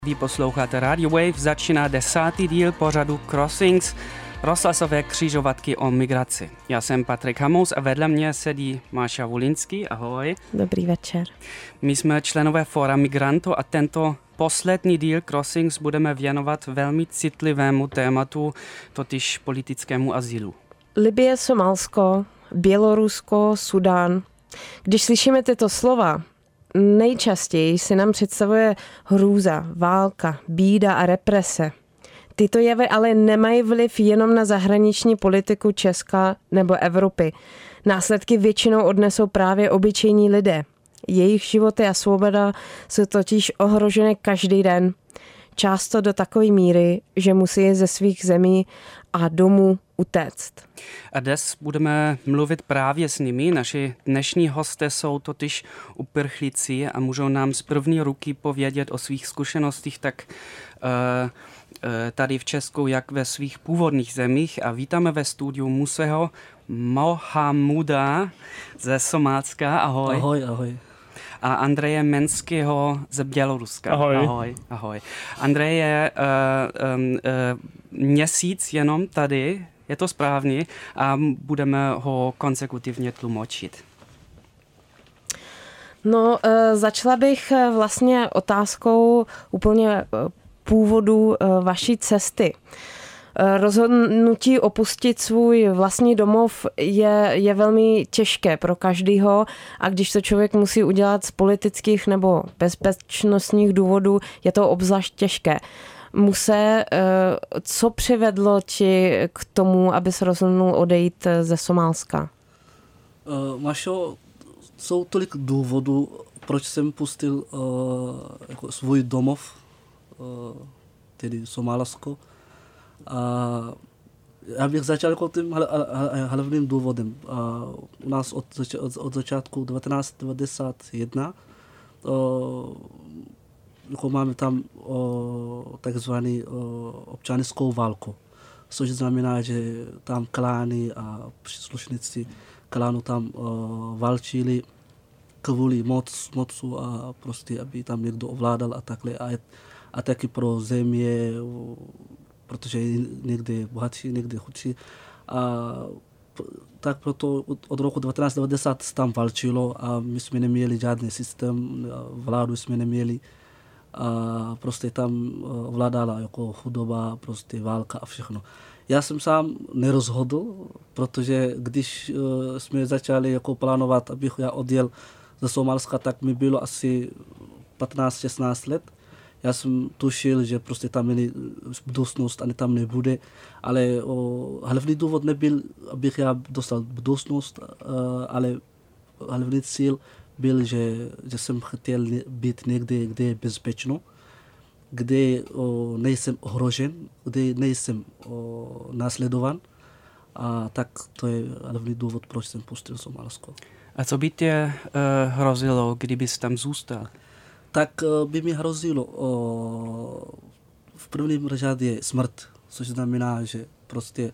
Vy posloucháte Radio Wave, začíná 10. díl pořadu Crossings, rozhlasové křižovatky o migraci. Já jsem Patrik Hamous a vedle mě sedí Máša Volinský. Ahoj. Dobrý večer. My jsme členové Fóra migrantů a tento poslední díl Crossings budeme věnovat velmi citlivému tématu, totiž politickému azylu. Libye, Somálsko, Bělorusko, Sudán. Když slyšíme tyto slova, nejčastěji se nám představuje hrůza, válka, bída a represe. Tyto jevy ale nemají vliv jenom na zahraniční politiku Česka nebo Evropy. Následky většinou odnesou právě obyčejní lidé. Jejich životy a svoboda jsou totiž ohroženy každý den. Často do takové míry, že musí ze svých zemí a domů utéct. A dnes budeme mluvit právě s nimi. Naši dnešní hosté jsou totiž uprchlíci a můžou nám z první ruky povědět o svých zkušenostech tak tady v Česku, jak ve svých původních zemích. A vítáme ve studiu Museho Mohamuda ze Somálska. Ahoj. Ahoj, ahoj. A Andreje Menského ze Běloruska. Ahoj. Ahoj, ahoj. Andrej je měsíc jenom tady, je to správně, a budeme ho konsekutivně tlumočit. No, začala bych vlastně otázkou úplně původu vaší cesty. Rozhodnutí opustit svůj vlastní domov je velmi těžké pro každýho a když to člověk musí udělat z politických nebo bezpečnostních důvodů, je to obzvlášť těžké. Co přivedlo ti k tomu, aby se rozhodnul odejít ze Somálska? Mašo, jsou tolik důvodů, proč jsem pustil jako svůj domov, tedy Somálsko. A já bych začal jako tím hlavním důvodem. U nás od začátku 1991 jako máme tam takzvaný občanskou válku, což znamená, že tam klány a příslušníci klánu tam válčili kvůli mocu a prostě, aby tam někdo ovládal a takhle. A taky pro země, protože někdy je bohatší, někdy chudší. A tak proto od roku 1990 tam válčilo a my jsme neměli žádný systém, vládu jsme neměli. A prostě tam vládala jako chudoba, prostě válka a všechno. Já jsem sám nerozhodl, protože když jsme začali jako plánovat, abych já odjel ze Somálska, tak mi bylo asi 15-16 let. Já jsem tušil, že prostě tam není budoucnost, ani tam nebude, ale hlavní důvod nebyl, abych já dostal budoucnost, ale hlavní cíl byl, že jsem chtěl být někde, kde je bezpečno, kde nejsem ohrožen, kde nejsem následovan. A tak to je hlavní důvod, proč jsem pustil Somálsko. A co by tě hrozilo, kdybys tam zůstal? Tak by mi hrozilo v prvním řadě smrt, což znamená, že prostě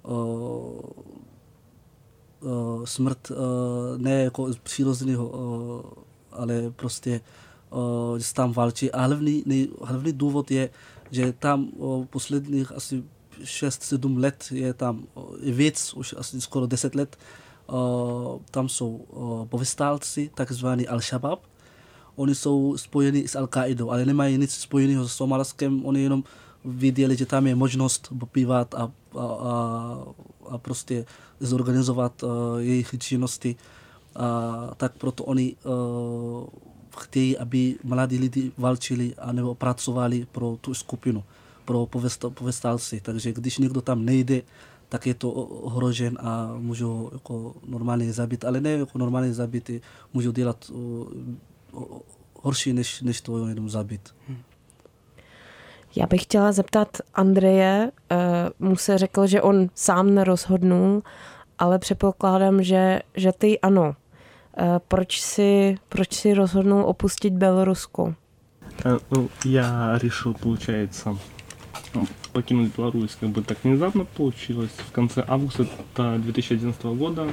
smrt ne jako přirozeného, ale prostě že se tam válčí. A hlavní důvod je, že tam posledních asi 6-7 let je tam víc, už asi skoro 10 let, tam jsou povstálci, takzvaný Al-Shabaab. Oni jsou spojeni s Al-Qaidou, ale nemají nic spojeného s Somálskem. Oni jenom viděli, že tam je možnost popívat a prostě zorganizovat jejich činnosti. Tak proto oni chtějí, aby mladí lidi válčili a nebo pracovali pro tu skupinu, pro povstálci. Takže když někdo tam nejde, tak je to ohrožen a můžou jako normálně zabít, ale ne jako normálně zabít, můžou dělat horší, než to jenom zabít. Já bych chtěla zeptat Andreje, mu se řekl, že on sám nerozhodnul, ale předpokládám, že ty ano. Proč si rozhodnul opustit Bělorusko? Я решил, получается, покинуть Беларусь как бы так внезапно получилось. В конце августа 2011 года.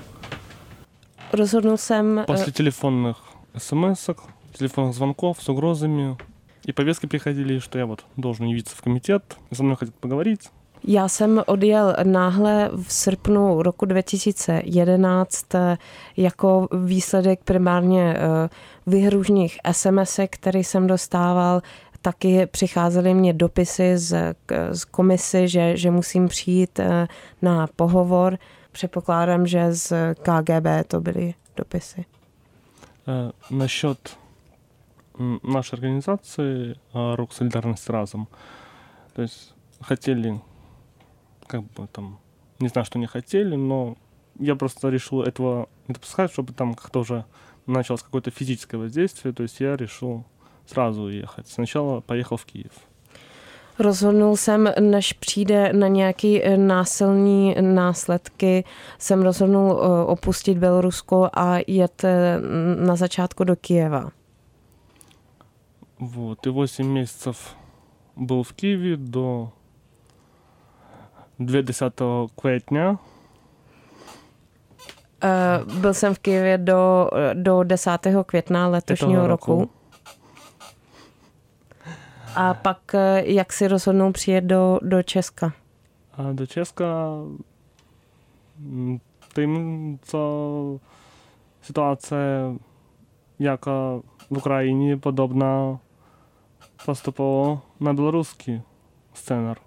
Rozhodnul jsem... После телефонных смс-ок, телефонных звонков с угрозами И повестки приходили, что я вот должен явиться в комитет, со мной хотят поговорить. Já jsem odjel náhle v srpnu roku 2011 jako výsledek primárně výhružných SMS-ek, které jsem dostával. Taky přicházely mě dopisy z komisy, že musím přijít na pohovor. Předpokládám, že z KGB to byly dopisy. Насчет нашей организации «Рух Солидарность Разом». То есть хотели, как бы там, не знаю, что не хотели, но я просто решил этого не допускать, чтобы там как-то уже началось какое-то физическое воздействие. То есть я решил сразу уехать. Сначала поехал в Киев. Rozhodnul jsem, než přijde na nějaké násilní následky, jsem rozhodnul opustit Bělorusko a jet na začátku do Kyjeva. Вот, и 8 месяцев был в Киеве до 20 кvětna. Byl jsem v Kyjevě do 10. května letošního roku. A pak jak si rozhodnou přijet do Česka? A do Česka таємниця ситуація, яка в Україні подобна поступово на білоруський сценар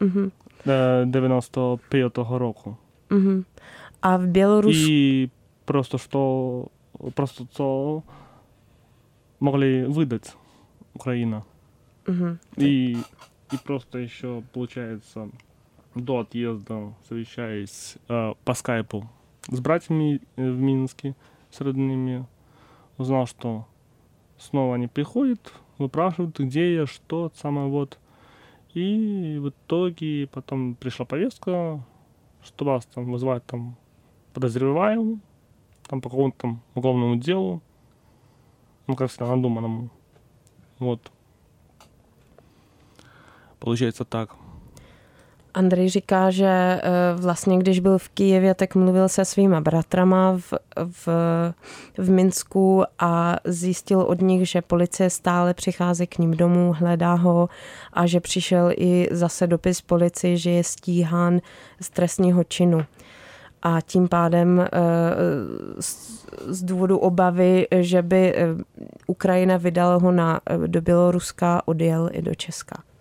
95-го року. A v Bělorusku? И просто что могли выдать Украина. И просто еще, получается, до отъезда, совещаясь по скайпу с братьями в Минске, с родными, узнал, что снова они приходят, выпрашивают, где я, что, самое вот. И в итоге потом пришла повестка, что вас там вызывают там подозреваемым, там по какому-то там уголовному делу, ну, как всегда, надуманному. Вот. Получается так. Andrej říká, že vlastně, když byl v Kyjevě, tak mluvil se svýma bratrama v Minsku a zjistil od nich, že policie stále přichází k ním domů, hledá ho a že přišel i zase dopis policii, že je stíhán z trestního činu. A tím pádem z důvodu obavy, že by Ukrajina vydala ho do Běloruska, odjel i do Česka.